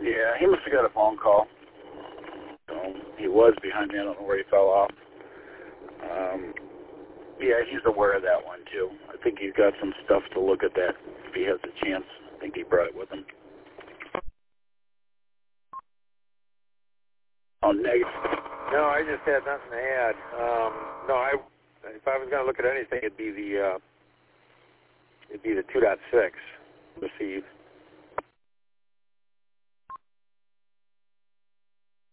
Yeah, he must have got a phone call. So he was behind me. I don't know where he fell off. Yeah, he's aware of that one, too. I think he's got some stuff to look at that if he has a chance. I think he brought it with him. Oh, negative. No, I just had nothing to add. If I was going to look at anything, it'd be the 2.6 receive.